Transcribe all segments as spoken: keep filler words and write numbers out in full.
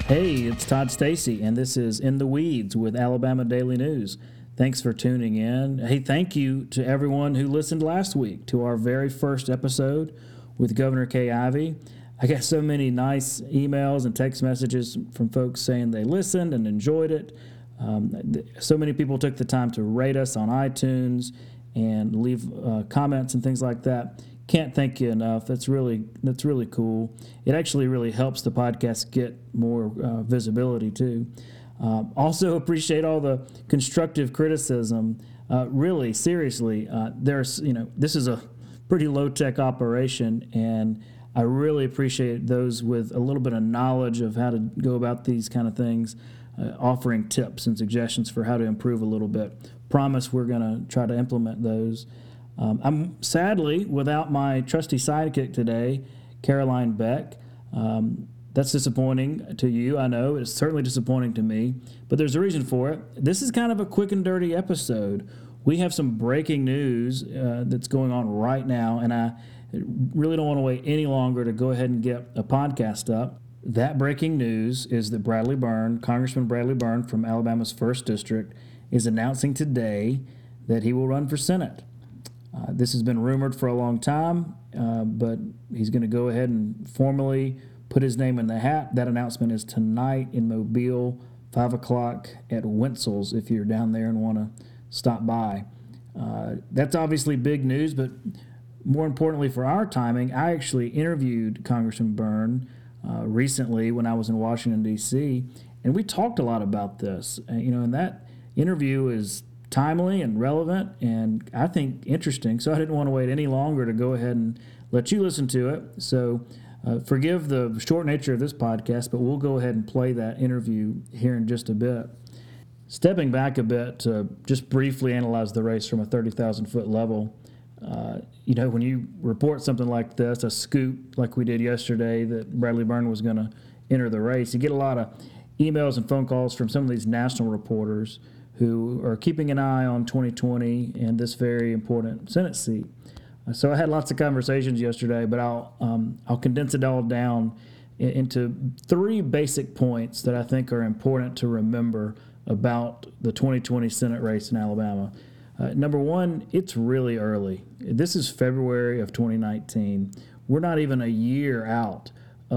Hey, it's Todd Stacy, and this is In the Weeds with Alabama Daily News. Thanks for tuning in. Hey, thank you to everyone who listened last week to our very first episode with Governor Kay Ivey. I got so many nice emails and text messages from folks saying they listened and enjoyed it. Um, so many people took the time to rate us on iTunes and leave uh, comments and things like that. Can't thank you enough. That's really that's really cool. It actually really helps the podcast get more uh, visibility too. Uh, also appreciate all the constructive criticism. Uh, really, seriously, uh, there's you know this is a pretty low tech operation, and I really appreciate those with a little bit of knowledge of how to go about these kind of things, uh, offering tips and suggestions for how to improve a little bit. Promise we're going to try to implement those. Um, I'm sadly without my trusty sidekick today, Caroline Beck. Um, that's disappointing to you, I know. It's certainly disappointing to me, but there's a reason for it. This is kind of a quick and dirty episode. We have some breaking news uh, that's going on right now, and I really don't want to wait any longer to go ahead and get a podcast up. That breaking news is that Bradley Byrne, Congressman Bradley Byrne from Alabama's first District, is announcing today that he will run for Senate. Uh, this has been rumored for a long time, uh, but he's going to go ahead and formally put his name in the hat. That announcement is tonight in Mobile, five o'clock at Wintzell's, if you're down there and want to stop by. Uh, that's obviously big news, but more importantly for our timing, I actually interviewed Congressman Byrne uh, recently when I was in Washington, D C, and we talked a lot about this. Uh, you know, and that interview is timely and relevant and I think interesting, so I didn't want to wait any longer to go ahead and let you listen to it. So uh, forgive the short nature of this podcast, but we'll go ahead and play that interview here in just a bit. Stepping back a bit to just briefly analyze the race from a thirty thousand foot level, uh, you know, when you report something like this, a scoop like we did yesterday that Bradley Byrne was going to enter the race, you get a lot of emails and phone calls from some of these national reporters who are keeping an eye on twenty twenty and this very important Senate seat. So I had lots of conversations yesterday, but I'll um, I'll condense it all down into three basic points that I think are important to remember about the twenty twenty Senate race in Alabama. Uh, number one, it's really early. This is February of twenty nineteen. We're not even a year out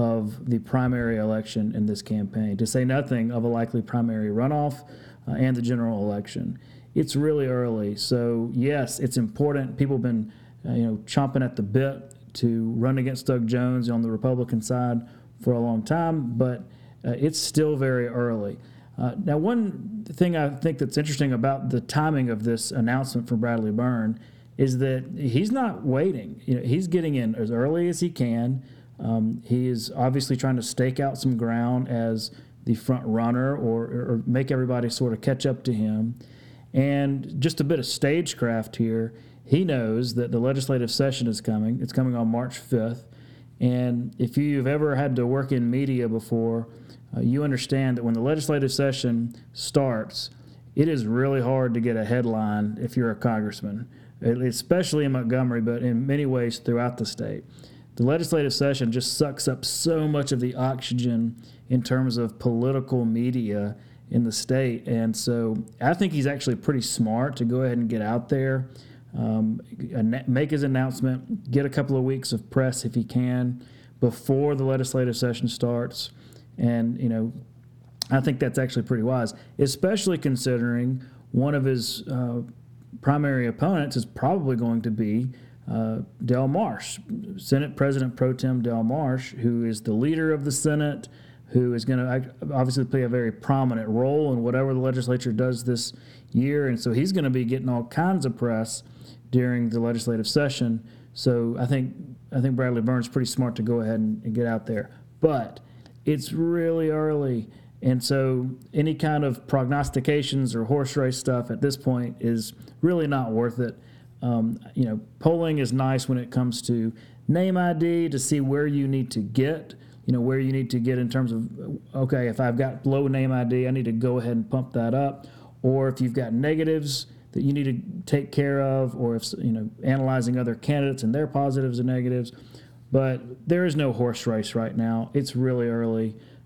of the primary election in this campaign, to say nothing of a likely primary runoff Uh, and the general election. It's really early, so yes, it's important. People have been, uh, you know, chomping at the bit to run against Doug Jones on the Republican side for a long time, but uh, it's still very early. Uh, now, one thing I think that's interesting about the timing of this announcement from Bradley Byrne is that he's not waiting. You know, he's getting in as early as he can. Um, he is obviously trying to stake out some ground as the front runner or, or make everybody sort of catch up to him. And just a bit of stagecraft here, he knows that the legislative session is coming. It's coming on March fifth. And if you've ever had to work in media before, uh, you understand that when the legislative session starts, it is really hard to get a headline if you're a congressman, especially in Montgomery, but in many ways throughout the state. The legislative session just sucks up so much of the oxygen in terms of political media in the state. And so I think he's actually pretty smart to go ahead and get out there, um, make his announcement, get a couple of weeks of press if he can before the legislative session starts. And, you know, I think that's actually pretty wise, especially considering one of his uh, primary opponents is probably going to be Uh, Del Marsh, Senate President Pro Tem Del Marsh, who is the leader of the Senate, who is going to obviously play a very prominent role in whatever the legislature does this year. And so he's going to be getting all kinds of press during the legislative session. So I think I think Bradley Byrne's pretty smart to go ahead and, and get out there. But it's really early. And so any kind of prognostications or horse race stuff at this point is really not worth it. Um, you know, polling is nice when it comes to name I D to see where you need to get, you know, where you need to get in terms of, okay, if I've got low name I D, I need to go ahead and pump that up. Or if you've got negatives that you need to take care of, or if, you know, analyzing other candidates and their positives and negatives. But there is no horse race right now. It's really early.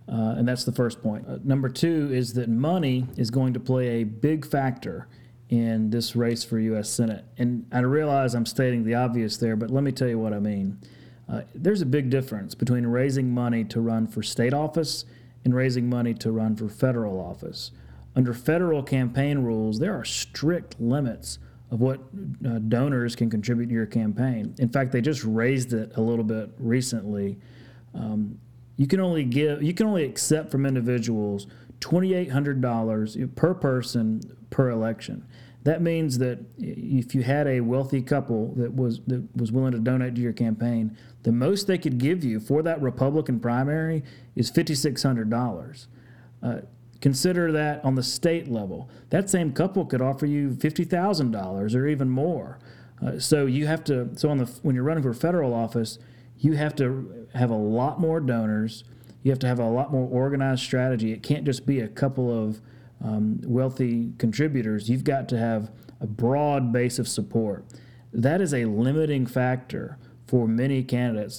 Uh, and that's the first point. Uh, number two is that money is going to play a big factor in this race for U S Senate. And I realize I'm stating the obvious there, but let me tell you what I mean. Uh, there's a big difference between raising money to run for state office and raising money to run for federal office. Under federal campaign rules, there are strict limits of what uh, donors can contribute to your campaign. In fact, they just raised it a little bit recently. Um, you can only give, you can only accept from individuals twenty-eight hundred dollars per person per election. That means that if you had a wealthy couple that was that was willing to donate to your campaign, the most they could give you for that Republican primary is five thousand six hundred dollars. Uh, Consider that on the state level. That same couple could offer you fifty thousand dollars or even more. Uh, so you have to. So on the when you're running for federal office, you have to have a lot more donors. You have to have a lot more organized strategy. It can't just be a couple of um, wealthy contributors. You've got to have a broad base of support. That is a limiting factor for many candidates.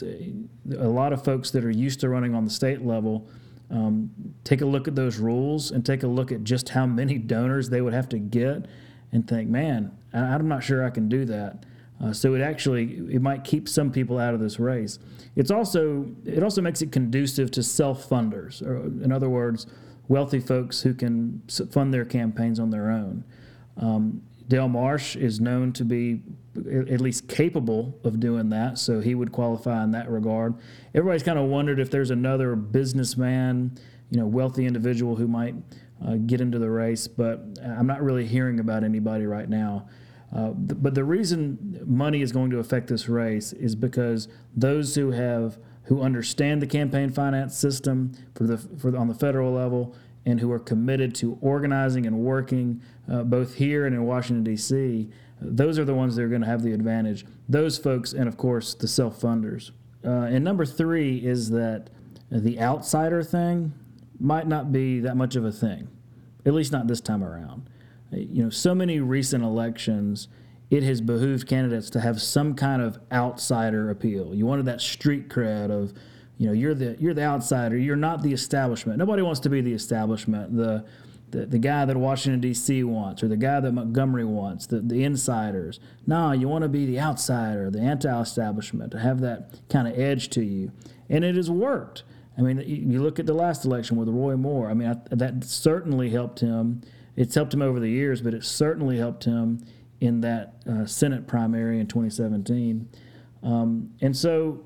A lot of folks that are used to running on the state level. Um, take a look at those rules and take a look at just how many donors they would have to get and think, man, I, I'm not sure I can do that. Uh, so it actually, it might keep some people out of this race. It's also, it also makes it conducive to self-funders, or in other words, wealthy folks who can fund their campaigns on their own. Um, Dale Marsh is known to be at least capable of doing that, so he would qualify in that regard. Everybody's kind of wondered if there's another businessman, you know, wealthy individual who might uh, get into the race, but I'm not really hearing about anybody right now. Uh, th- but the reason money is going to affect this race is because those who have who understand the campaign finance system for the for the, on the federal level and who are committed to organizing and working uh, both here and in Washington, D C, those are the ones that are going to have the advantage. Those folks and, of course, the self-funders. Uh, and number three is that the outsider thing might not be that much of a thing, at least not this time around. You know, so many recent elections, it has behooved candidates to have some kind of outsider appeal. You wanted that street cred of, you know, you're the you're the outsider. You're not the establishment. Nobody wants to be the establishment. The the, the guy that Washington, D C wants, or the guy that Montgomery wants, the, the insiders. No, you want to be the outsider, the anti-establishment, to have that kind of edge to you. And it has worked. I mean, you look at the last election with Roy Moore. I mean, I, that certainly helped him. It's helped him over the years, but it certainly helped him in that uh, Senate primary in twenty seventeen. Um, and so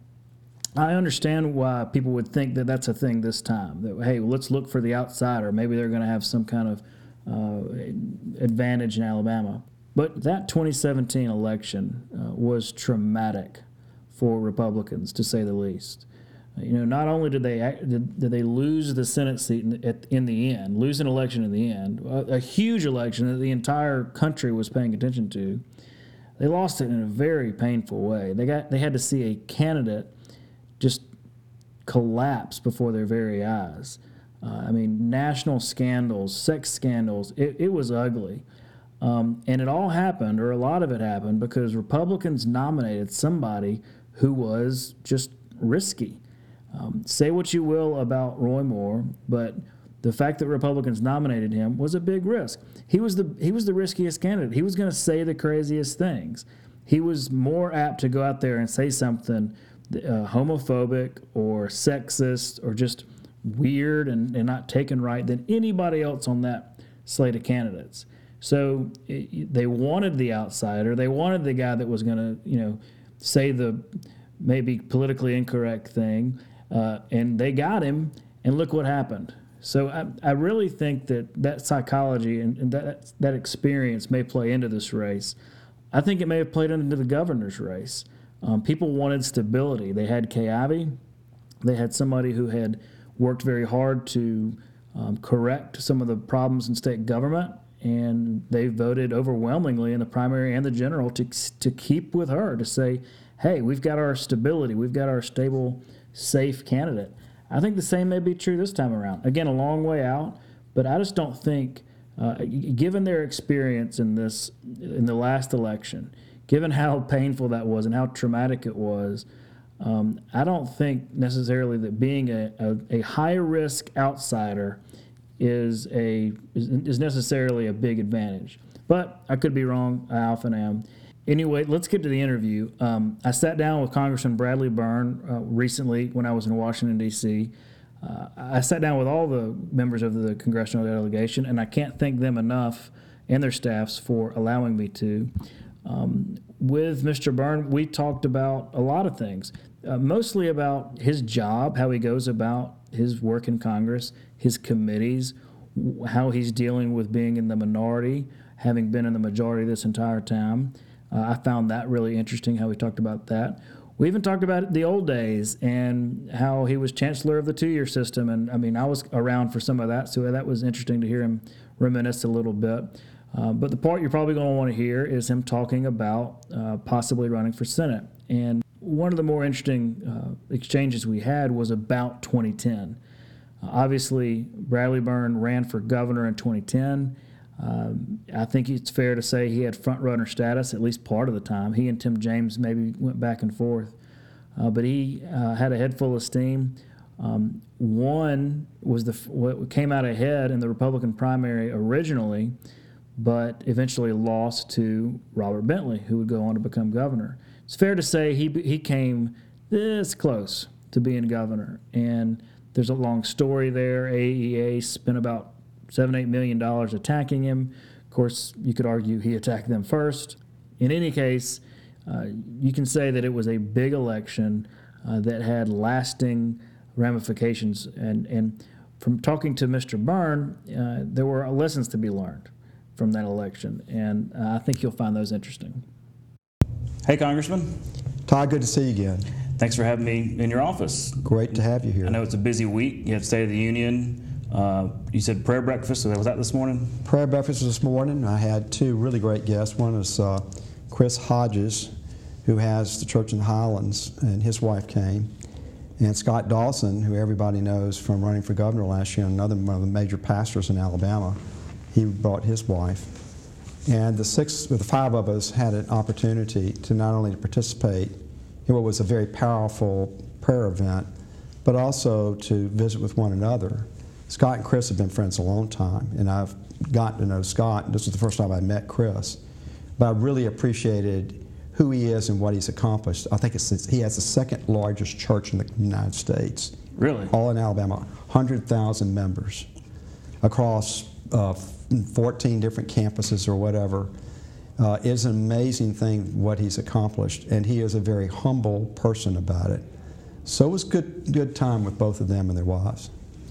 I understand why people would think that that's a thing this time. That, hey, well, let's look for the outsider. Maybe they're going to have some kind of uh, advantage in Alabama. But that twenty seventeen election uh, was traumatic for Republicans, to say the least. You know, not only did they did, did they lose the Senate seat in the, at, in the end, lose an election in the end, a, a huge election that the entire country was paying attention to, they lost it in a very painful way. They got they had to see a candidate just collapse before their very eyes. Uh, I mean, national scandals, sex scandals, it, it was ugly. Um, and it all happened, or a lot of it happened, because Republicans nominated somebody who was just risky. Um, say what you will about Roy Moore, but the fact that Republicans nominated him was a big risk. He was the he was the riskiest candidate. He was going to say the craziest things. He was more apt to go out there and say something uh, homophobic or sexist or just weird and, and not taken right than anybody else on that slate of candidates. So it, they wanted the outsider. They wanted the guy that was going to, you know, say the maybe politically incorrect thing. Uh, and they got him, and look what happened. So I, I really think that that psychology and, and that that experience may play into this race. I think it may have played into the governor's race. Um, people wanted stability. They had Kay Ivey. They had somebody who had worked very hard to um, correct some of the problems in state government, and they voted overwhelmingly in the primary and the general to to keep with her, to say, hey, we've got our stability. We've got our stable, safe candidate. I think the same may be true this time around. Again, a long way out, but I just don't think, uh, given their experience in this, in the last election, given how painful that was and how traumatic it was, Um, I don't think necessarily that being a, a, a high-risk outsider is a is, is necessarily a big advantage. But I could be wrong. I often am. Anyway, let's get to the interview. Um, I sat down with Congressman Bradley Byrne uh, recently when I was in Washington, D C Uh, I sat down with all the members of the congressional delegation, and I can't thank them enough and their staffs for allowing me to. Um, with Mister Byrne, we talked about a lot of things, uh, mostly about his job, how he goes about his work in Congress, his committees, how he's dealing with being in the minority, having been in the majority this entire time. Uh, I found that really interesting, how we talked about that. We even talked about the old days and how he was chancellor of the two-year system. And, I mean, I was around for some of that, so that was interesting to hear him reminisce a little bit. Uh, but the part you're probably going to want to hear is him talking about uh, possibly running for Senate. And one of the more interesting uh, exchanges we had was about twenty ten. Uh, obviously, Bradley Byrne ran for governor in twenty ten. Um, I think it's fair to say he had front-runner status at least part of the time. He and Tim James maybe went back and forth. Uh, but he uh, had a head full of steam. Um, one was the what came out ahead in the Republican primary originally, but eventually lost to Robert Bentley, who would go on to become governor. It's fair to say he he came this close to being governor. And there's a long story there. A E A spent about seven, eight million dollars attacking him. Of course, you could argue he attacked them first. In any case, uh, you can say that it was a big election uh, that had lasting ramifications. And, and from talking to Mister Byrne, uh, there were lessons to be learned from that election, and uh, I think you'll find those interesting. Hey, Congressman. Todd, good to see you again. Thanks for having me in your office. Great to have you here. I know it's a busy week. You had State of the Union. Uh, you said prayer breakfast, so was that this morning? Prayer breakfast this morning. I had two really great guests. One is uh, Chris Hodges, who has the church in the Highlands, and his wife came. And Scott Dawson, who everybody knows from running for governor last year, another one of the major pastors in Alabama. He brought his wife. And the six, the five of us had an opportunity to not only participate in what was a very powerful prayer event, but also to visit with one another. Scott and Chris have been friends a long time, and I've gotten to know Scott. This was the first time I met Chris. But I really appreciated who he is and what he's accomplished. I think it's, he has the second largest church in the United States. Really? All in Alabama, one hundred thousand members across uh, fourteen different campuses or whatever. Uh, it's an amazing thing what he's accomplished, and he is a very humble person about it. So it was good, good time with both of them and their wives.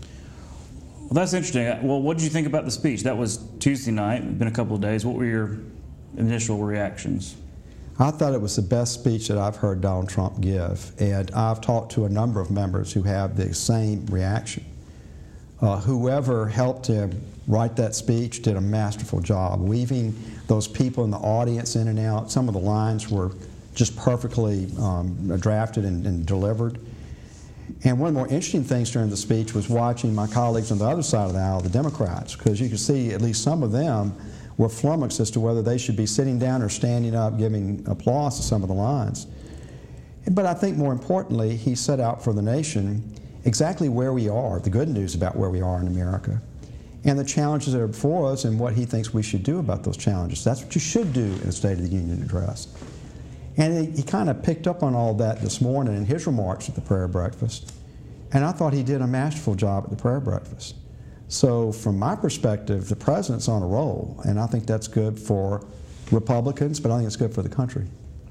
Well, that's interesting. Well, what did you think about the speech? That was Tuesday night. It's been a couple of days. What were your initial reactions? I thought it was the best speech that I've heard Donald Trump give, and I've talked to a number of members who have the same reaction. Uh, whoever helped him write that speech did a masterful job, weaving those people in the audience in and out. Some of the lines were just perfectly um, drafted and, and delivered. And one of the more interesting things during the speech was watching my colleagues on the other side of the aisle, the Democrats, because you could see at least some of them were flummoxed as to whether they should be sitting down or standing up giving applause to some of the lines. But I think more importantly, he set out for the nation exactly where we are, the good news about where we are in America, and the challenges that are before us and what he thinks we should do about those challenges. That's what you should do in a State of the Union address. And he, he kind of picked up on all that this morning in his remarks at the prayer breakfast, and I thought he did a masterful job at the prayer breakfast. So from my perspective, the president's on a roll, and I think that's good for Republicans, but I think it's good for the country.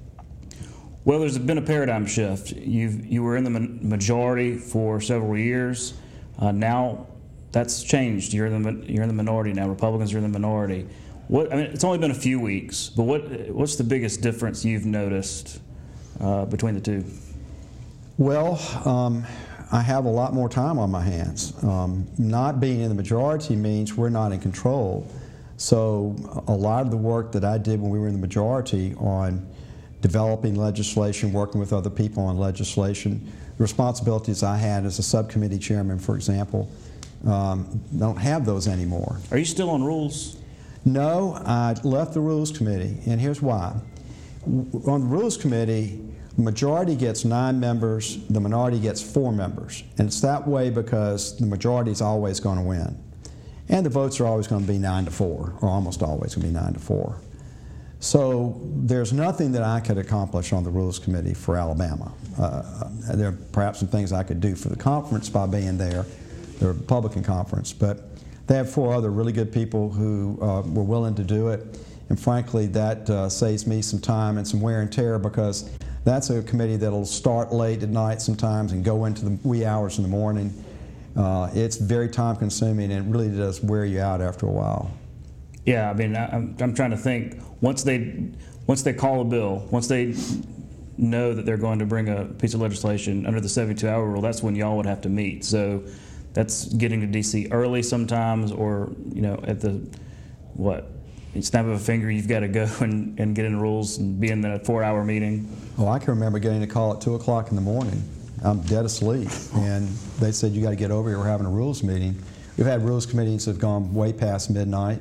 Well, there's been a paradigm shift. You've, you were in the majority for several years. Uh, now that's changed. You're in the you're in the minority now. Republicans are in the minority. What I mean, it's only been a few weeks, but what what's the biggest difference you've noticed uh, between the two? Well, um, I have a lot more time on my hands. Um, not being in the majority means we're not in control. So a lot of the work that I did when we were in the majority on developing legislation, working with other people on legislation, the responsibilities I had as a subcommittee chairman, for example, um, don't have those anymore. Are you still on rules? No, I left the Rules Committee, and here's why. On the Rules Committee, The majority gets nine members, the minority gets four members. And it's that way because the majority is always going to win. And the votes are always going to be nine to four, or almost always going to be nine to four. So there's nothing that I could accomplish on the Rules Committee for Alabama. Uh, there are perhaps some things I could do for the conference by being there, the Republican conference, but they have four other really good people who uh, were willing to do it. And frankly, that uh, saves me some time and some wear and tear, because that's a committee that'll start late at night sometimes and go into the wee hours in the morning. Uh, it's very time consuming, and it really does wear you out after a while. Yeah, I mean, I'm, I'm trying to think, once they, once they call a bill, once they know that they're going to bring a piece of legislation under the seventy-two hour rule, that's when y'all would have to meet. So that's getting to D C early sometimes, or, you know, at the, what, snap of a finger, you've got to go and, and get in the rules and be in the four hour meeting. Oh, I can remember getting a call at two o'clock in the morning. I'm dead asleep, and they said, you got to get over here, we're having a rules meeting. We've had rules committees that have gone way past midnight.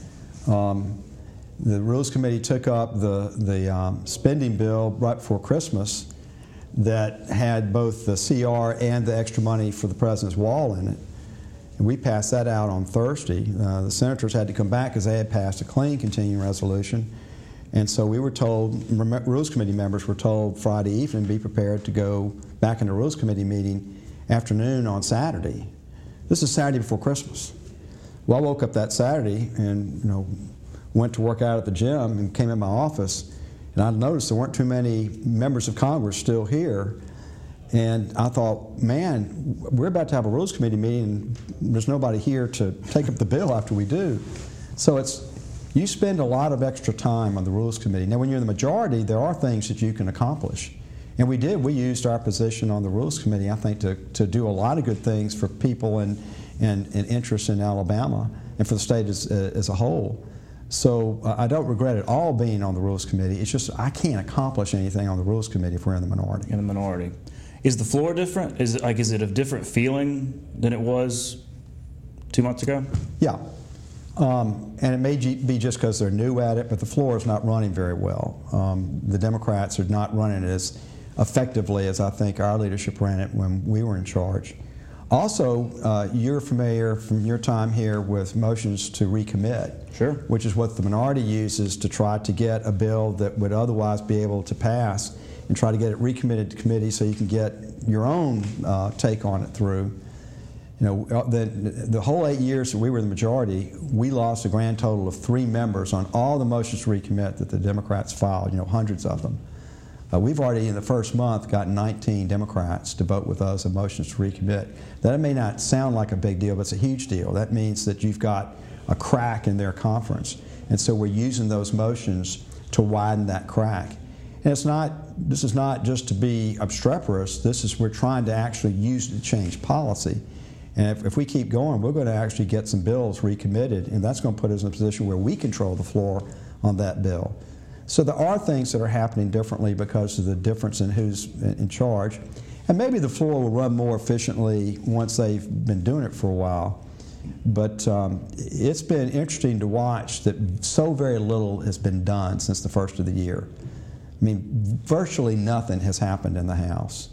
Um, the Rules Committee took up the, the um, spending bill right before Christmas that had both the C R and the extra money for the President's wall in it. And we passed that out on Thursday. Uh, the senators had to come back because they had passed a clean continuing resolution. And so we were told, Rules Committee members were told Friday evening, be prepared to go back in the Rules Committee meeting afternoon on Saturday. This is Saturday before Christmas. Well, I woke up that Saturday and, you know, went to work out at the gym and came in my office, and I noticed there weren't too many members of Congress still here. And I thought, man, we're about to have a Rules Committee meeting, and there's nobody here to take up the bill after we do. So it's, you spend a lot of extra time on the Rules Committee. Now, when you're in the majority, there are things that you can accomplish. And we did. We used our position on the Rules Committee, I think, to, to do a lot of good things for people and, and, and interest in Alabama and for the state as, uh, as a whole. So uh, I don't regret at all being on the Rules Committee. It's just I can't accomplish anything on the Rules Committee if we're in the minority. In the minority. Is the floor different? Is it like, is it a different feeling than it was two months ago? Yeah. Um, and it may be just because they're new at it, but the floor is not running very well. Um, the Democrats are not running it as effectively as I think our leadership ran it when we were in charge. Also, uh, you're familiar from your time here with motions to recommit, sure, which is what the minority uses to try to get a bill that would otherwise be able to pass and try to get it recommitted to committee so you can get your own uh, take on it through. You know, the, the whole eight years that we were the majority, we lost a grand total of three members on all the motions to recommit that the Democrats filed, you know, hundreds of them. Uh, we've already, in the first month, got nineteen Democrats to vote with us on motions to recommit. That may not sound like a big deal, but it's a huge deal. That means that you've got a crack in their conference. And so we're using those motions to widen that crack. And it's not, this is not just to be obstreperous. This is, we're trying to actually use it to change policy. And if, if we keep going, we're going to actually get some bills recommitted, and that's going to put us in a position where we control the floor on that bill. So there are things that are happening differently because of the difference in who's in charge. And maybe the floor will run more efficiently once they've been doing it for a while. But um, it's been interesting to watch that so very little has been done since the first of the year. I mean, virtually nothing has happened in the House.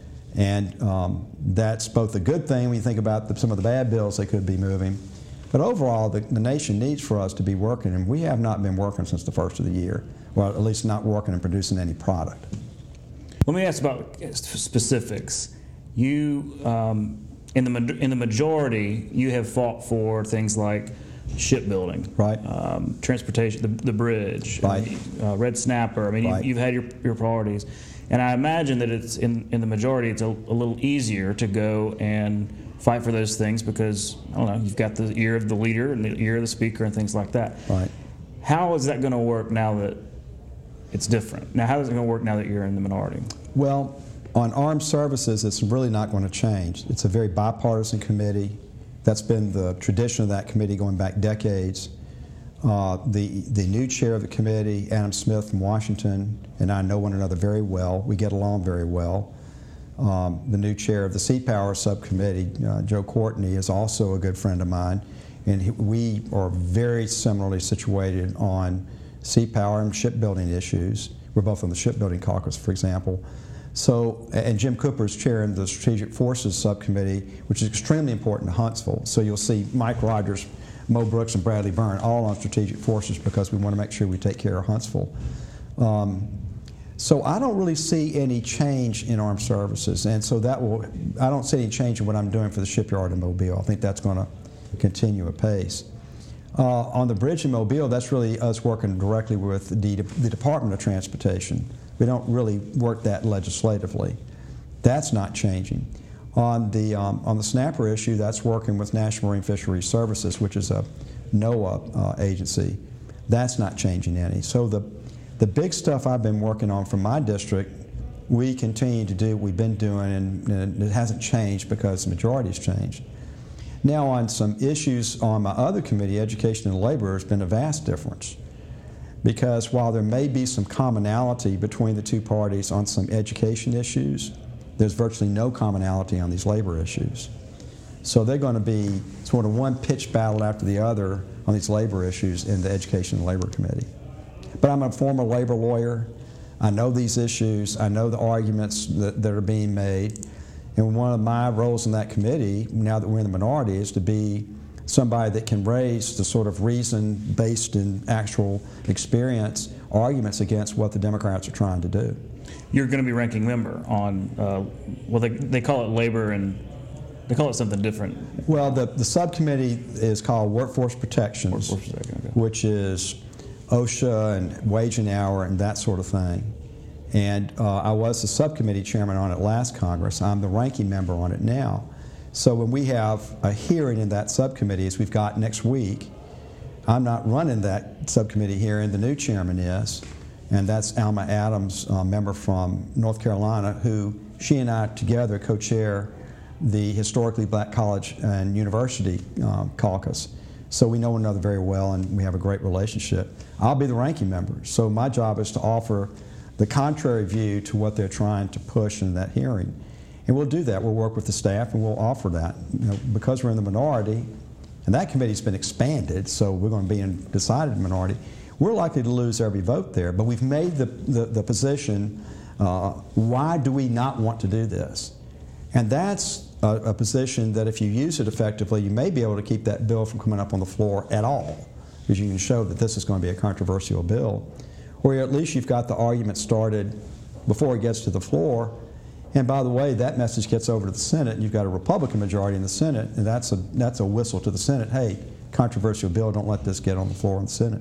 And um, that's both a good thing when you think about the, some of the bad bills they could be moving. But overall, the, the nation needs for us to be working, and we have not been working since the first of the year. Well, at least not working and producing any product. Let me ask about specifics. You, um, in the in the majority, you have fought for things like shipbuilding, right? Um, transportation, the, the bridge, right? Uh, Red Snapper. I mean, right. you've, you've had your your priorities, and I imagine that it's in in the majority, it's a, a little easier to go and fight for those things because I don't know, you've got the ear of the leader and the ear of the speaker and things like that. Right. How is that going to work now that it's different? Now, how is it going to work now that you're in the minority? Well, on armed services, it's really not going to change. It's a very bipartisan committee. That's been the tradition of that committee going back decades. Uh, the, the new chair of the committee, Adam Smith from Washington, and I know one another very well. We get along very well. Um, the new chair of the Sea Power Subcommittee, uh, Joe Courtney, is also a good friend of mine. And he, we are very similarly situated on sea power and shipbuilding issues. We're both on the Shipbuilding Caucus, for example. So, and Jim Cooper is chairing the Strategic Forces Subcommittee, which is extremely important to Huntsville. So you'll see Mike Rogers, Mo Brooks, and Bradley Byrne all on Strategic Forces because we want to make sure we take care of Huntsville. Um, so I don't really see any change in armed services, and so that will, I don't see any change in what I'm doing for the shipyard in Mobile. I think that's going to continue apace. Uh, on the bridge in Mobile, that's really us working directly with the, the Department of Transportation. We don't really work that legislatively. That's not changing. On the, um, on the snapper issue, that's working with National Marine Fisheries Services, which is a NOAA uh, agency. That's not changing any. So the, the big stuff I've been working on from my district, we continue to do what we've been doing, and, and it hasn't changed because the majority's changed. Now on some issues on my other committee, Education and Labor, there's been a vast difference. Because while there may be some commonality between the two parties on some education issues, there's virtually no commonality on these labor issues. So they're going to be sort of one pitched battle after the other on these labor issues in the Education and Labor Committee. But I'm a former labor lawyer. I know these issues. I know the arguments that, that are being made. And one of my roles in that committee, now that we're in the minority, is to be somebody that can raise the sort of reason based in actual experience arguments against what the Democrats are trying to do. You're going to be ranking member on, uh, well, they, they call it labor and they call it something different. Well, the, the subcommittee is called Workforce Protections, Workforce Protection, okay. Which is OSHA and wage and hour and that sort of thing. And uh, I was the subcommittee chairman on it last Congress. I'm the ranking member on it now. So when we have a hearing in that subcommittee, as we've got next week, I'm not running that subcommittee hearing, the new chairman is, and that's Alma Adams, a member from North Carolina, who she and I together co-chair the Historically Black College and University uh, Caucus. So we know one another very well and we have a great relationship. I'll be the ranking member, so my job is to offer the contrary view to what they're trying to push in that hearing. And we'll do that. We'll work with the staff and we'll offer that. You know, because we're in the minority, and that committee's been expanded, so we're going to be in decided minority, we're likely to lose every vote there. But we've made the, the, the position, uh, why do we not want to do this? And that's a, a position that if you use it effectively, you may be able to keep that bill from coming up on the floor at all, because you can show that this is going to be a controversial bill. Or at least you've got the argument started before it gets to the floor. And by the way, that message gets over to the Senate, and you've got a Republican majority in the Senate, and that's a, that's a whistle to the Senate. Hey, controversial bill, don't let this get on the floor in the Senate.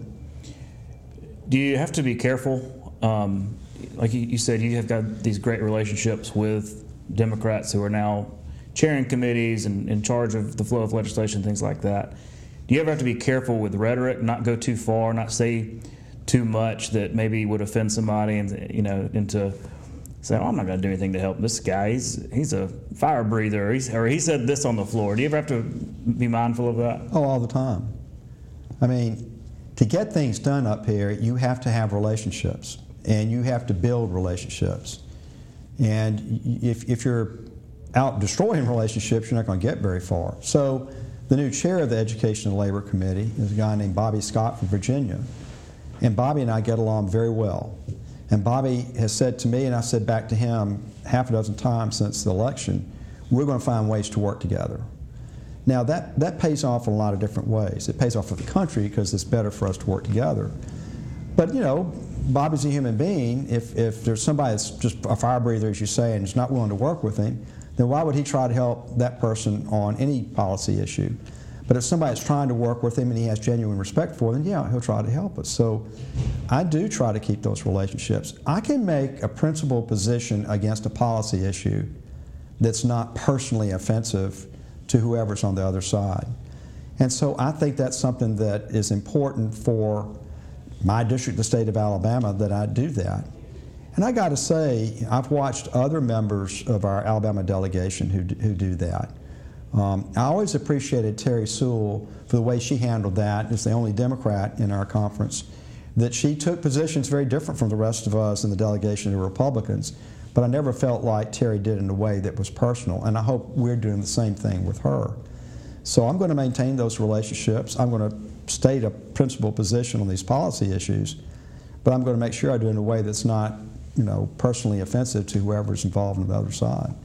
Do you have to be careful? Um, like you, you said, you have got these great relationships with Democrats who are now chairing committees and in charge of the flow of legislation, things like that. Do you ever have to be careful with rhetoric, not go too far, not say too much that maybe would offend somebody, and you know, into say, oh, I'm not going to do anything to help this guy. He's he's a fire breather, or, he's, or he said this on the floor. Do you ever have to be mindful of that? Oh, all the time. I mean, to get things done up here, you have to have relationships, and you have to build relationships. And if, if you're out destroying relationships, you're not going to get very far. So the new chair of the Education and Labor Committee is a guy named Bobby Scott from Virginia. And Bobby and I get along very well. And Bobby has said to me, and I've said back to him half a dozen times since the election, we're going to find ways to work together. Now that, that pays off in a lot of different ways. It pays off for the country because it's better for us to work together. But you know, Bobby's a human being. If, if there's somebody that's just a fire breather, as you say, and is not willing to work with him, then why would he try to help that person on any policy issue? But if somebody's trying to work with him and he has genuine respect for them, yeah, he'll try to help us. So I do try to keep those relationships. I can make a principled position against a policy issue that's not personally offensive to whoever's on the other side. And so I think that's something that is important for my district, the state of Alabama, that I do that. And I got to say, I've watched other members of our Alabama delegation who, who do that. Um, I always appreciated Terry Sewell for the way she handled that as the only Democrat in our conference, that she took positions very different from the rest of us in the delegation who were Republicans, but I never felt like Terry did in a way that was personal, and I hope we're doing the same thing with her. So I'm going to maintain those relationships. I'm going to state a principled position on these policy issues, but I'm going to make sure I do it in a way that's not, you know, personally offensive to whoever's involved on the other side.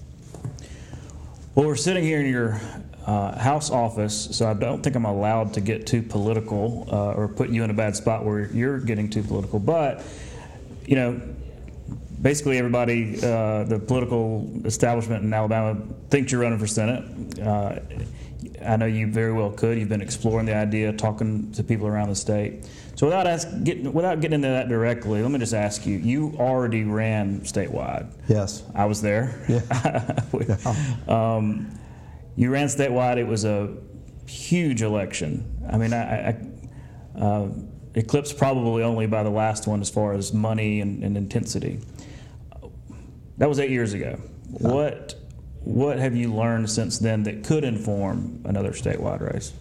Well, we're sitting here in your uh, House office, so I don't think I'm allowed to get too political uh, or put you in a bad spot where you're getting too political. But, you know, basically everybody, uh, the political establishment in Alabama thinks you're running for Senate. Uh, I know you very well could. You've been exploring the idea, talking to people around the state. So without ask, getting, without getting into that directly, let me just ask you, you already ran statewide. Yes. I was there. Yeah. yeah. um, you ran statewide. It was a huge election. I mean, I, I uh, eclipsed probably only by the last one as far as money and, and intensity. That was eight years ago. Yeah. What What have you learned since then that could inform another statewide race?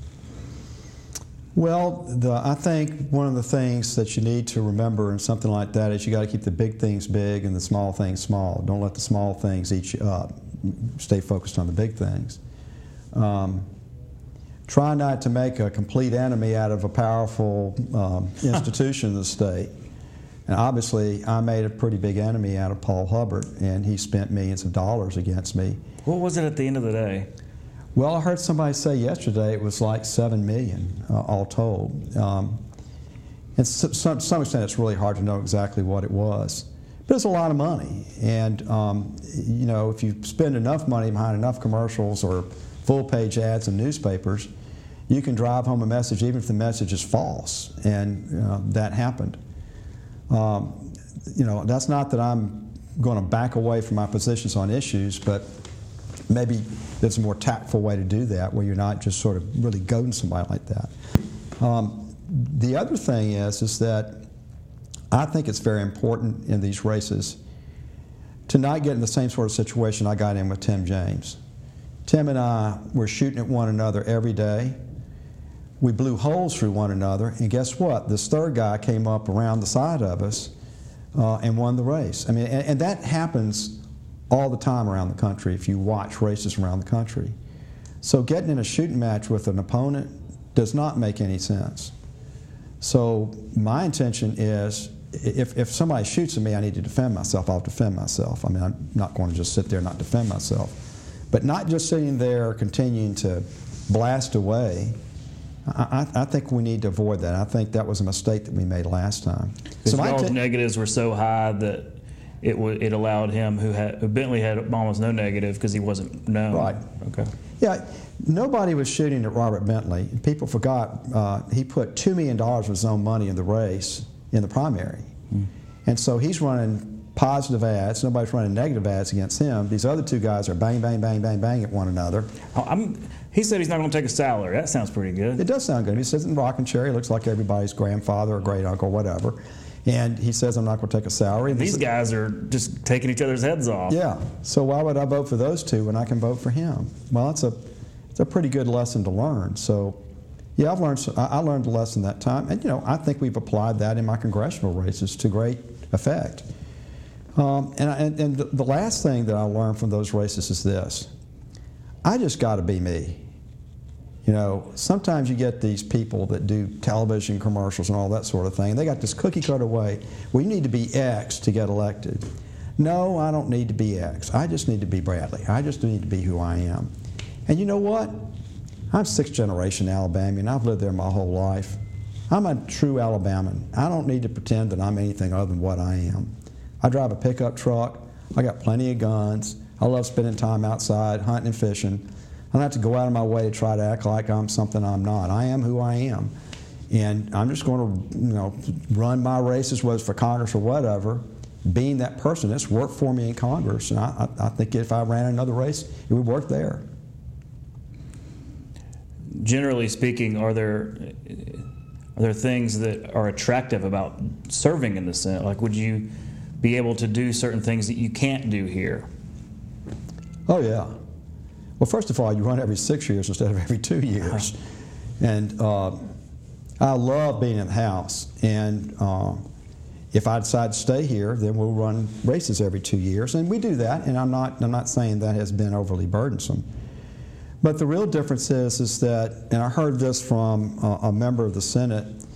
Well, the, I think one of the things that you need to remember in something like that is you got to keep the big things big and the small things small. Don't let the small things eat you up. Stay focused on the big things. Um, try not to make a complete enemy out of a powerful um, institution in the state. And obviously, I made a pretty big enemy out of Paul Hubbard, and he spent millions of dollars against me. What was it at the end of the day? Well, I heard somebody say yesterday it was like seven million uh, all told. Um, and to some, some extent, it's really hard to know exactly what it was. But it's a lot of money. And, um, you know, if you spend enough money behind enough commercials or full-page ads in newspapers, you can drive home a message even if the message is false. And uh, that happened. Um, you know, that's not that I'm going to back away from my positions on issues, but maybe there's a more tactful way to do that where you're not just sort of really goading somebody like that. Um, the other thing is, is that I think it's very important in these races to not get in the same sort of situation I got in with Tim James. Tim and I were shooting at one another every day. We blew holes through one another, and guess what? This third guy came up around the side of us uh, and won the race. I mean, and, and that happens all the time around the country if you watch races around the country. So getting in a shooting match with an opponent does not make any sense. So my intention is, if, if somebody shoots at me, I need to defend myself, I'll defend myself. I mean, I'm not going to just sit there and not defend myself. But not just sitting there continuing to blast away. I, I think we need to avoid that. I think that was a mistake that we made last time. Because so y'all's negatives were so high that it w it allowed him, who had who Bentley had almost no negative because he wasn't known. Right. Okay. Yeah. Nobody was shooting at Robert Bentley. People forgot uh, he put two million dollars of his own money in the race in the primary, hmm. and so he's running positive ads. Nobody's running negative ads against him. These other two guys are bang, bang, bang, bang, bang at one another. Oh, I'm, he said he's not going to take a salary. That sounds pretty good. It does sound good. He sits in rocking chair. He looks like everybody's grandfather or great uncle, whatever. And he says, I'm not going to take a salary. And these this, guys are just taking each other's heads off. Yeah. So why would I vote for those two when I can vote for him? Well, it's a, it's a pretty good lesson to learn. So, yeah, I've learned. I learned a lesson that time, and you know, I think we've applied that in my congressional races to great effect. Um, and, I, and, and the last thing that I learned from those races is this: I just got to be me. You know, sometimes you get these people that do television commercials and all that sort of thing. They got this cookie-cutter way. Well, you need to be X to get elected. No, I don't need to be X. I just need to be Bradley. I just need to be who I am. And you know what? I'm sixth generation Alabamian. I've lived there my whole life. I'm a true Alabaman. I don't need to pretend that I'm anything other than what I am. I drive a pickup truck. I got plenty of guns. I love spending time outside, hunting and fishing. I don't have to go out of my way to try to act like I'm something I'm not. I am who I am. And I'm just going to, you know, run my races, whether it's for Congress or whatever, being that person. It's worked for me in Congress. And I, I, I think if I ran another race, it would work there. Generally speaking, are there are there things that are attractive about serving in the Senate? Like, would you be able to do certain things that you can't do here? Oh, yeah. Well, first of all, you run every six years instead of every two years. And uh, I love being in the House. And uh, if I decide to stay here, then we'll run races every two years. And we do that, and I'm not, I'm not saying that has been overly burdensome. But the real difference is, is that, and I heard this from a, a member of the Senate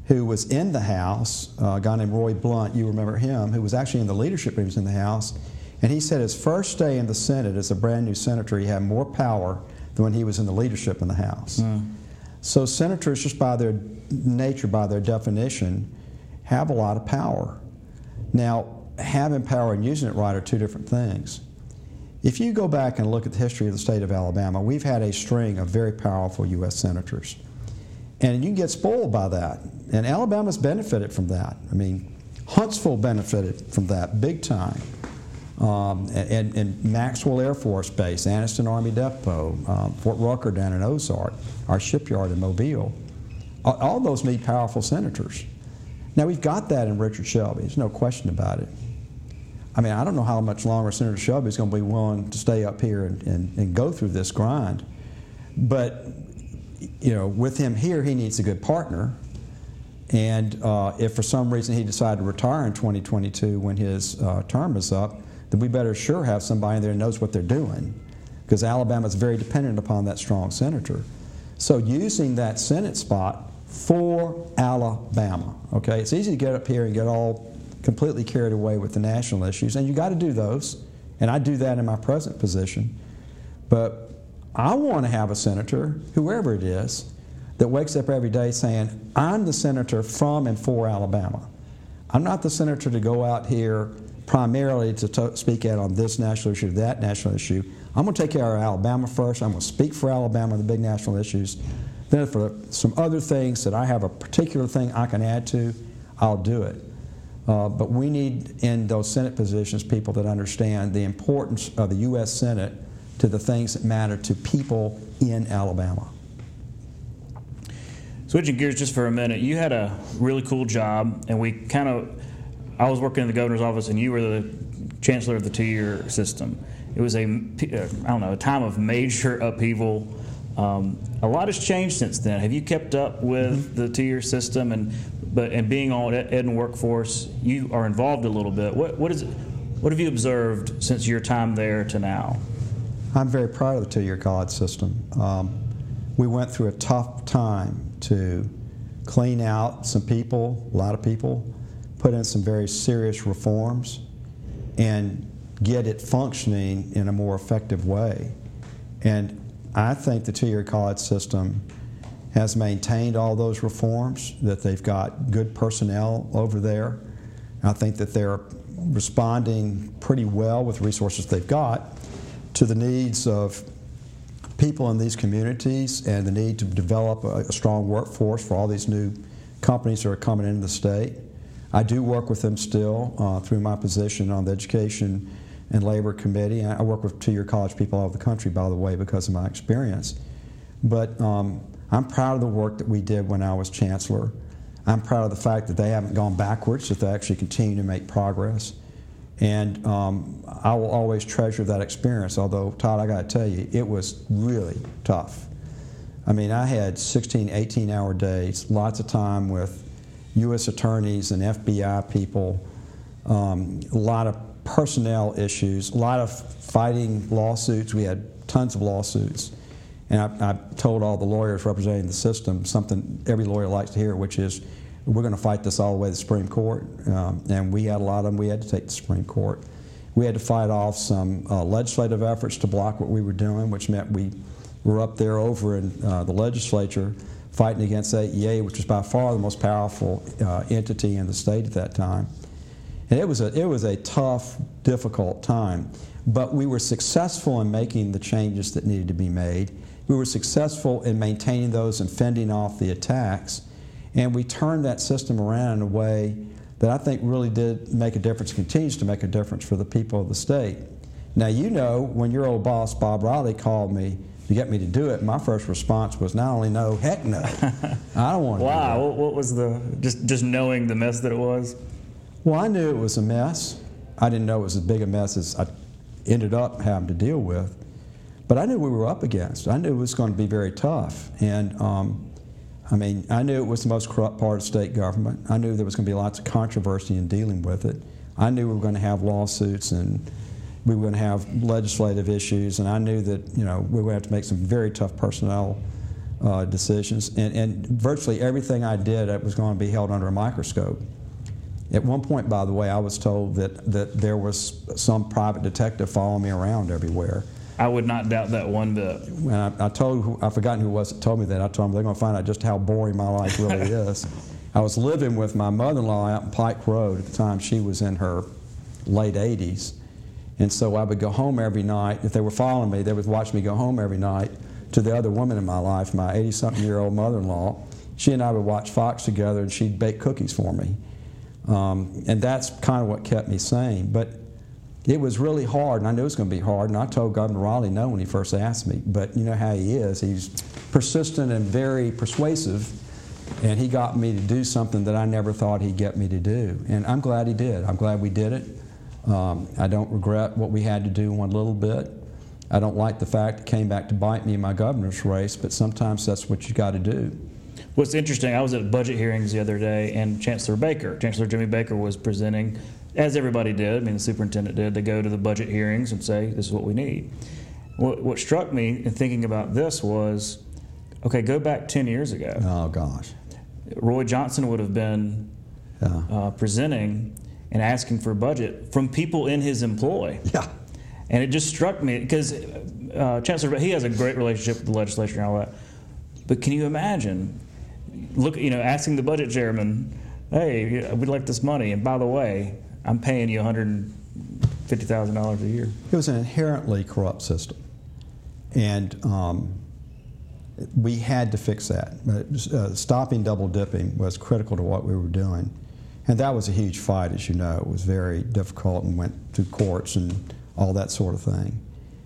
who was in the House, uh, a guy named Roy Blunt, you remember him, who was actually in the leadership meetings in the House, and he said his first day in the Senate as a brand new senator, he had more power than when he was in the leadership in the House. Mm. So senators, just by their nature, by their definition, have a lot of power. Now, having power and using it right are two different things. If you go back and look at the history of the state of Alabama, we've had a string of very powerful U S senators. And you can get spoiled by that. And Alabama's benefited from that. I mean, Huntsville benefited from that big time. Um, and, and Maxwell Air Force Base, Anniston Army Depot, um, Fort Rucker down in Ozark, our shipyard in Mobile. All, all those need powerful senators. Now, we've got that in Richard Shelby. There's no question about it. I mean, I don't know how much longer Senator Shelby is going to be willing to stay up here and, and, and go through this grind. But, you know, with him here, he needs a good partner. And uh, if for some reason he decided to retire in twenty twenty-two when his uh, term is up, then we better sure have somebody in there who knows what they're doing, because Alabama is very dependent upon that strong senator. So using that Senate spot for Alabama, okay? It's easy to get up here and get all completely carried away with the national issues, and you got to do those, and I do that in my present position. But I want to have a senator, whoever it is, that wakes up every day saying, I'm the senator from and for Alabama. I'm not the senator to go out here primarily to t- speak out on this national issue, that national issue. I'm going to take care of Alabama first. I'm going to speak for Alabama on the big national issues. Then for some other things that I have a particular thing I can add to, I'll do it. Uh, but we need in those Senate positions people that understand the importance of the U S Senate to the things that matter to people in Alabama. Switching gears just for a minute, you had a really cool job, and we kind of, I was working in the governor's office, and you were the chancellor of the two-year system. It was a, I don't know, a time of major upheaval. Um, a lot has changed since then. Have you kept up with mm-hmm. the two-year system, and but and being on Ed and Workforce, you are involved a little bit. What what is it, what have you observed since your time there to now? I'm very proud of the two-year college system. Um, we went through a tough time to clean out some people, a lot of people, put in some very serious reforms, and get it functioning in a more effective way. And I think the two-year college system has maintained all those reforms, that they've got good personnel over there. I think that they're responding pretty well with the resources they've got to the needs of people in these communities and the need to develop a, a strong workforce for all these new companies that are coming into the state. I do work with them still uh, through my position on the Education and Labor Committee. I work with two-year college people all over the country, by the way, because of my experience. But um, I'm proud of the work that we did when I was chancellor. I'm proud of the fact that they haven't gone backwards, that they actually continue to make progress. And um, I will always treasure that experience, although, Todd, I got to tell you, it was really tough. I mean, I had sixteen, eighteen hour days, lots of time with U S attorneys and F B I people, um, a lot of personnel issues, a lot of fighting lawsuits. We had tons of lawsuits. And I, I told all the lawyers representing the system something every lawyer likes to hear, which is, we're going to fight this all the way to the Supreme Court. Um, and we had a lot of them we had to take to the Supreme Court. We had to fight off some uh, legislative efforts to block what we were doing, which meant we were up there over in uh, the legislature fighting against A E A, which was by far the most powerful uh, entity in the state at that time. And it was, a, it was a tough, difficult time. But we were successful in making the changes that needed to be made. We were successful in maintaining those and fending off the attacks. And we turned that system around in a way that I think really did make a difference, continues to make a difference for the people of the state. Now, you know, when your old boss, Bob Riley, called me to get me to do it, my first response was not only no, heck no. I don't want to wow, do that. Wow, what was the, just, just knowing the mess that it was? Well, I knew it was a mess. I didn't know it was as big a mess as I ended up having to deal with. But I knew we were up against. I knew it was going to be very tough. And um, I mean, I knew it was the most corrupt part of state government. I knew there was going to be lots of controversy in dealing with it. I knew we were going to have lawsuits and we were going to have legislative issues, and I knew that, you know, we were going to have to make some very tough personnel uh, decisions, and, and virtually everything I did it was going to be held under a microscope. At one point, by the way, I was told that, that there was some private detective following me around everywhere. I would not doubt that one bit. When I, I told, who, I've forgotten who it was that told me that. I told them they're going to find out just how boring my life really is. I was living with my mother-in-law out in Pike Road at the time. She was in her late eighties. And so I would go home every night. If they were following me, they would watch me go home every night to the other woman in my life, my eighty-something-year-old mother-in-law. She and I would watch Fox together, and she'd bake cookies for me. Um, and that's kind of what kept me sane. But it was really hard, and I knew it was going to be hard, and I told Governor Raleigh no when he first asked me. But you know how he is. He's persistent and very persuasive, and he got me to do something that I never thought he'd get me to do. And I'm glad he did. I'm glad we did it. Um, I don't regret what we had to do one little bit. I don't like the fact it came back to bite me in my governor's race, but sometimes that's what you got to do. What's interesting, I was at budget hearings the other day, and Chancellor Baker, Chancellor Jimmy Baker was presenting, as everybody did, I mean the superintendent did, to go to the budget hearings and say, this is what we need. What, what struck me in thinking about this was, okay, go back ten years ago. Oh, gosh. Roy Johnson would have been Yeah. uh, presenting and asking for a budget from people in his employ. Yeah. And it just struck me, because uh, Chancellor, he has a great relationship with the legislature and all that. But can you imagine, look, you know, asking the budget chairman, hey, we'd like this money, and by the way, I'm paying you one hundred fifty thousand dollars a year. It was an inherently corrupt system. And um, we had to fix that. Uh, stopping double dipping was critical to what we were doing. And that was a huge fight, as you know. It was very difficult and went to courts and all that sort of thing.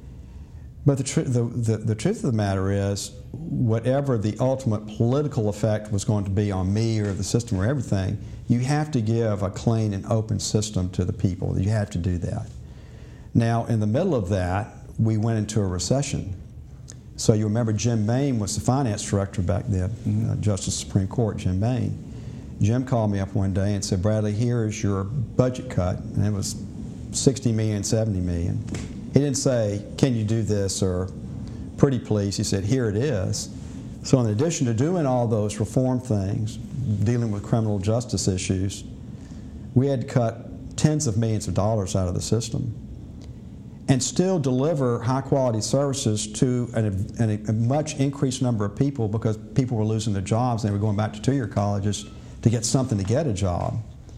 But the, tr the, the, the truth of the matter is, whatever the ultimate political effect was going to be on me or the system or everything, you have to give a clean and open system to the people. You have to do that. Now, in the middle of that, we went into a recession. So you remember Jim Main was the finance director back then, mm-hmm. uh, Justice of the Supreme Court, Jim Main. Jim called me up one day and said, Bradley, here is your budget cut. And it was sixty million, seventy million. He didn't say, can you do this, or pretty please. He said, here it is. So in addition to doing all those reform things, dealing with criminal justice issues, we had to cut tens of millions of dollars out of the system and still deliver high-quality services to an, an, a much increased number of people, because people were losing their jobs and they were going back to two-year colleges to get something to get a job.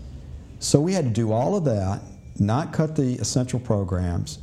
So we had to do all of that, not cut the essential programs,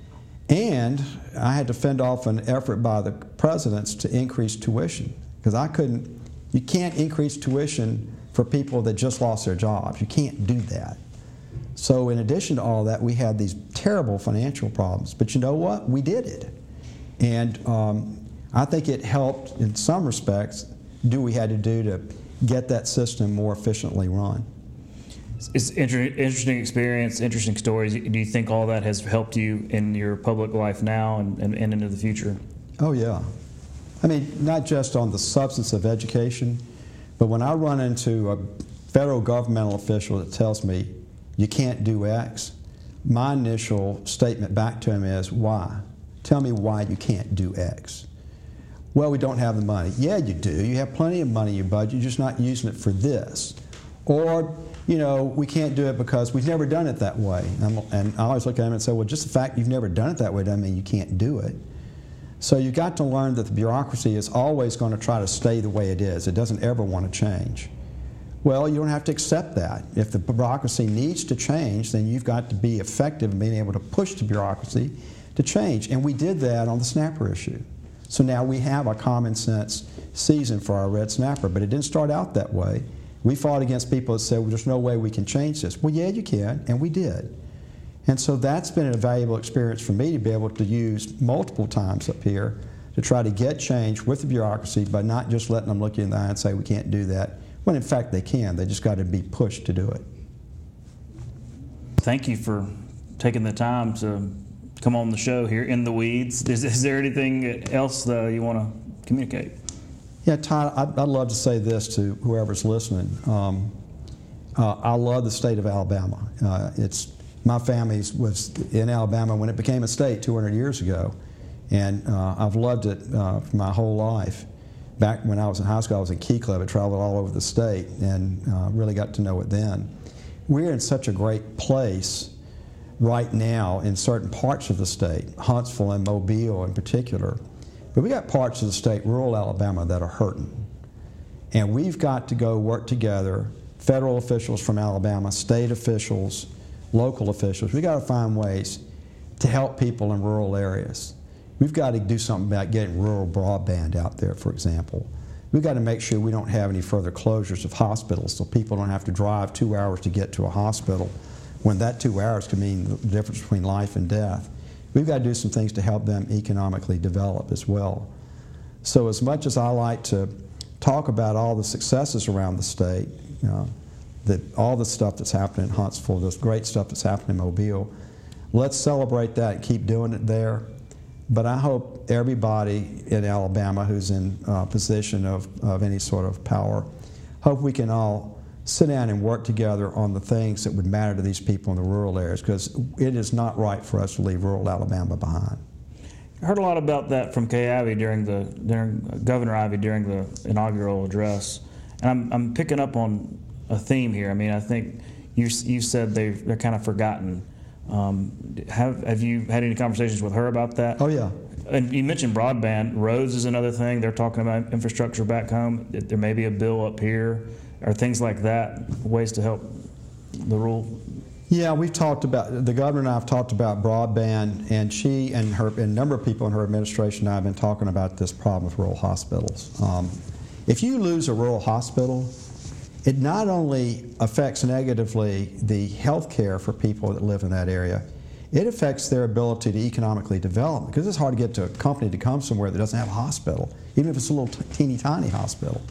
and I had to fend off an effort by the presidents to increase tuition, because I couldn't, you can't increase tuition for people that just lost their jobs. You can't do that. So in addition to all that, we had these terrible financial problems. But you know what? We did it. And um, I think it helped in some respects do what we had to do to get that system more efficiently run. It's an inter interesting experience, interesting stories. Do you think all that has helped you in your public life now and, and, and into the future? Oh, yeah. I mean, not just on the substance of education, but when I run into a federal governmental official that tells me, you can't do X, my initial statement back to him is, why? Tell me why you can't do X. Well, we don't have the money. Yeah, you do. You have plenty of money in your budget. You're just not using it for this. Or, you know, we can't do it because we've never done it that way. And, and I always look at him and say, well, just the fact you've never done it that way doesn't mean you can't do it. So you've got to learn that the bureaucracy is always going to try to stay the way it is. It doesn't ever want to change. Well, you don't have to accept that. If the bureaucracy needs to change, then you've got to be effective in being able to push the bureaucracy to change. And we did that on the snapper issue. So now we have a common sense season for our red snapper, but it didn't start out that way. We fought against people that said, well, there's no way we can change this. Well, yeah, you can, and we did. And so that's been a valuable experience for me to be able to use multiple times up here to try to get change with the bureaucracy by not just letting them look you in the eye and say we can't do that, when in fact they can. They just got to be pushed to do it. Thank you for taking the time to come on the show here, In the Weeds. Is, is there anything else uh, you want to communicate? Yeah, Todd, I'd, I'd love to say this to whoever's listening. Um, uh, I love the state of Alabama. Uh, it's my family was in Alabama when it became a state two hundred years ago, and uh, I've loved it uh, for my whole life. back when I was in high school, I was in Key Club. I traveled all over the state and uh, really got to know it then. We're in such a great place right now in certain parts of the state, Huntsville and Mobile in particular. But we got parts of the state, rural Alabama, that are hurting. And we've got to go work together, federal officials from Alabama, state officials, local officials. We've got to find ways to help people in rural areas. We've got to do something about getting rural broadband out there, for example. We've got to make sure we don't have any further closures of hospitals so people don't have to drive two hours to get to a hospital when that two hours could mean the difference between life and death. We've got to do some things to help them economically develop as well. So as much as I like to talk about all the successes around the state, you know, that all the stuff that's happening in Huntsville, this great stuff that's happening in Mobile, let's celebrate that and keep doing it there. But I hope everybody in Alabama who's in a position of, of any sort of power, hope we can all sit down and work together on the things that would matter to these people in the rural areas, because it is not right for us to leave rural Alabama behind. I heard a lot about that from Kay Ivey during the during Governor Ivey during the inaugural address, and I'm I'm picking up on a theme here. I mean, I think you you said they they're kind of forgotten. Um, have have you had any conversations with her about that? Oh yeah. And you mentioned broadband. Roads is another thing. They're talking about infrastructure back home. There may be a bill up here, or things like that, ways to help the rural. Yeah, we've talked about, the governor and I have talked about broadband, and she and her, and a number of people in her administration and I have been talking about this problem with rural hospitals. Um, if you lose a rural hospital, it not only affects negatively the health care for people that live in that area, it affects their ability to economically develop, because it's hard to get to a company to come somewhere that doesn't have a hospital, even if it's a little teeny tiny hospital.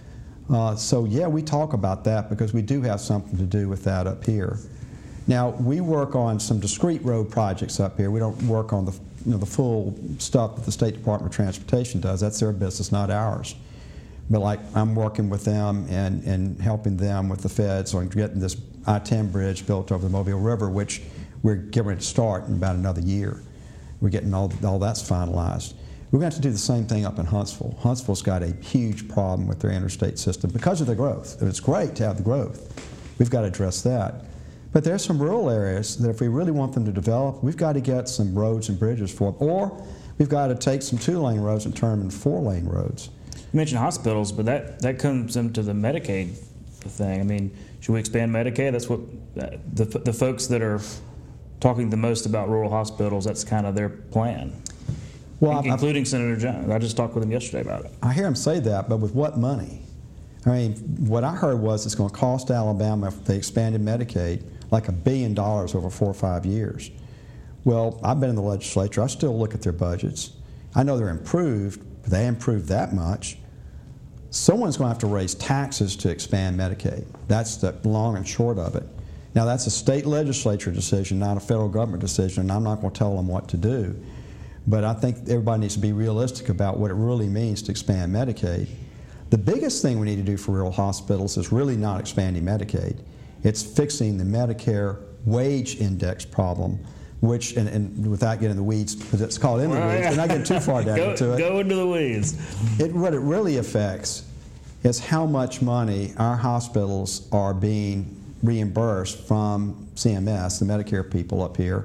Uh, so yeah, we talk about that because we do have something to do with that up here. Now, we work on some discrete road projects up here. We don't work on the, you know, the full stuff that the State Department of Transportation does. That's their business, not ours. But like, I'm working with them and, and helping them with the feds on getting this I ten bridge built over the Mobile River, which we're getting ready to start in about another year. We're getting all, all that's finalized. We're going to have to do the same thing up in Huntsville. Huntsville's got a huge problem with their interstate system because of the growth. It's great to have the growth. We've got to address that. But there's some rural areas that if we really want them to develop, we've got to get some roads and bridges for them. Or we've got to take some two-lane roads and turn them into four-lane roads. You mentioned hospitals, but that, that comes into the Medicaid thing. I mean, should we expand Medicaid? That's what the, the folks that are talking the most about rural hospitals, that's kind of their plan. Well, In, including Senator Jones. I just talked with him yesterday about it. I hear him say that, but with what money? I mean, what I heard was it's going to cost Alabama, if they expanded Medicaid, like a billion dollars over four or five years. Well, I've been in the legislature. I still look at their budgets. I know they're improved, but they improved that much. Someone's going to have to raise taxes to expand Medicaid. That's the long and short of it. Now, that's a state legislature decision, not a federal government decision, and I'm not going to tell them what to do. But I think everybody needs to be realistic about what it really means to expand Medicaid. The biggest thing we need to do for rural hospitals is really not expanding Medicaid. It's fixing the Medicare wage index problem, which, and, and without getting in the weeds, because it's called in the weeds, we're not getting too far down go, into it. Go into the weeds. It, what it really affects is how much money our hospitals are being reimbursed from C M S, the Medicare people up here,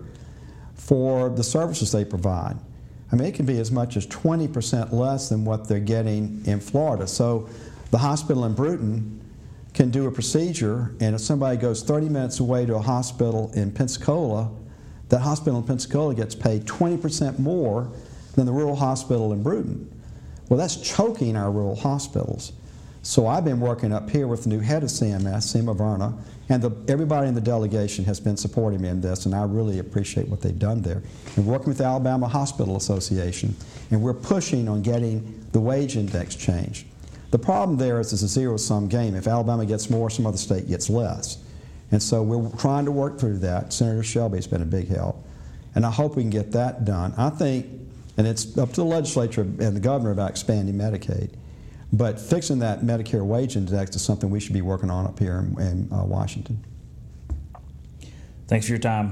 for the services they provide. I mean, it can be as much as twenty percent less than what they're getting in Florida. So the hospital in Bruton can do a procedure, and if somebody goes thirty minutes away to a hospital in Pensacola, that hospital in Pensacola gets paid twenty percent more than the rural hospital in Bruton. Well, that's choking our rural hospitals. So I've been working up here with the new head of C M S, Seema Verna, and the, everybody in the delegation has been supporting me in this, and I really appreciate what they've done there. And working with the Alabama Hospital Association, and we're pushing on getting the wage index changed. The problem there is it's a zero-sum game. If Alabama gets more, some other state gets less. And so we're trying to work through that. Senator Shelby's been a big help. And I hope we can get that done. I think, and it's up to the legislature and the governor about expanding Medicaid, but fixing that Medicare wage index is something we should be working on up here in, in uh, Washington. Thanks for your time.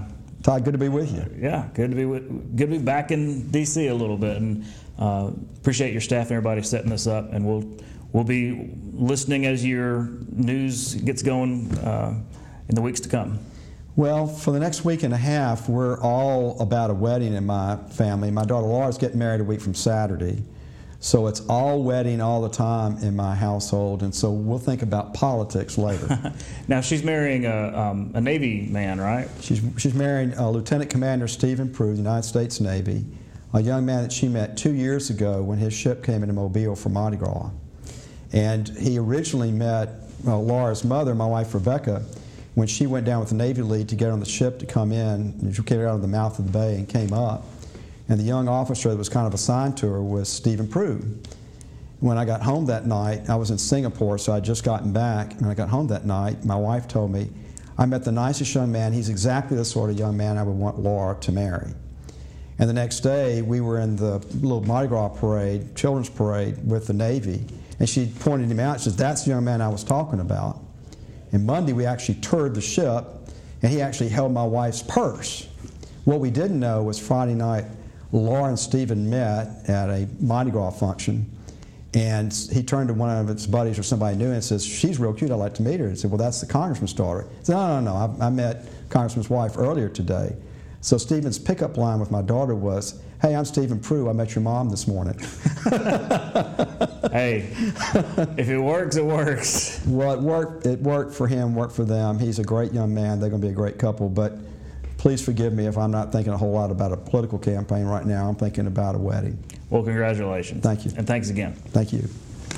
Todd, good to be with you. Yeah, good to be with, good to be back in D C a little bit, and uh, appreciate your staff and everybody setting this up. And we'll we'll be listening as your news gets going uh, in the weeks to come. Well, for the next week and a half, we're all about a wedding in my family. My daughter Laura's getting married a week from Saturday. So it's all wedding all the time in my household, and so we'll think about politics later. Now, she's marrying a, um, a Navy man, right? She's, she's marrying uh, Lieutenant Commander Stephen Prue, the United States Navy, a young man that she met two years ago when his ship came into Mobile for Mardi Gras. And he originally met uh, Laura's mother, my wife Rebecca, when she went down with the Navy lead to get on the ship to come in, and she came out of the mouth of the bay and came up. And the young officer that was kind of assigned to her was Stephen Prue. When I got home that night, I was in Singapore, so I'd just gotten back. When I got home that night, my wife told me, I met the nicest young man. He's exactly the sort of young man I would want Laura to marry. And the next day, we were in the little Mardi Gras parade, children's parade, with the Navy. And she pointed him out. She says, that's the young man I was talking about. And Monday, we actually toured the ship, and he actually held my wife's purse. What we didn't know was Friday night, Laura and Stephen met at a Mardi Gras function, and he turned to one of his buddies or somebody new and says, she's real cute, I'd like to meet her. And he said, well, that's the congressman's daughter. He said, no, no, no, I, I met Congressman's wife earlier today. So Stephen's pickup line with my daughter was, hey, I'm Stephen Prue, I met your mom this morning. Hey, if it works, it works. Well, it worked, it worked for him, worked for them. He's a great young man, they're going to be a great couple, but please forgive me if I'm not thinking a whole lot about a political campaign right now. I'm thinking about a wedding. Well, congratulations. Thank you. And thanks again. Thank you.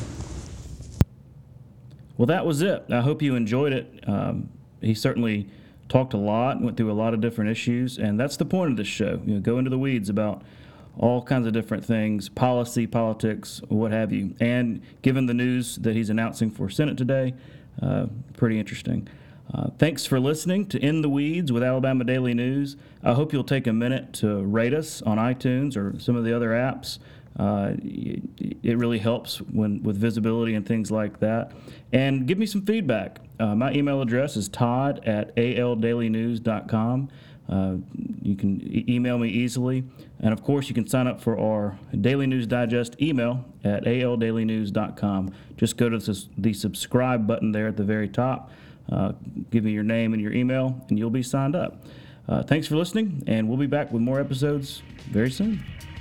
Well, that was it. I hope you enjoyed it. Um, he certainly talked a lot, went through a lot of different issues, and that's the point of this show. You know, go into the weeds about all kinds of different things, policy, politics, what have you. And given the news that he's announcing for Senate today, uh, pretty interesting. Uh, thanks for listening to In the Weeds with Alabama Daily News. I hope you'll take a minute to rate us on iTunes or some of the other apps. Uh, it, it really helps when with visibility and things like that. And give me some feedback. Uh, my email address is todd at a l daily news dot com. Uh, you can e- email me easily. And, of course, you can sign up for our Daily News Digest email at a l daily news dot com. Just go to the, the subscribe button there at the very top. Uh, give me your name and your email, and you'll be signed up. Uh, thanks for listening, and we'll be back with more episodes very soon.